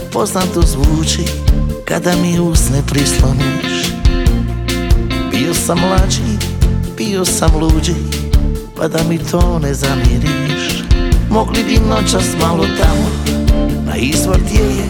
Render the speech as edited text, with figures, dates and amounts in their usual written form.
poznato zvuči kada mi usne prisloniš. Bio sam mlađi, bio sam luđi, pa da mi to ne zamjeriš. Mogli bi noćas malo tamo na izvor gdje je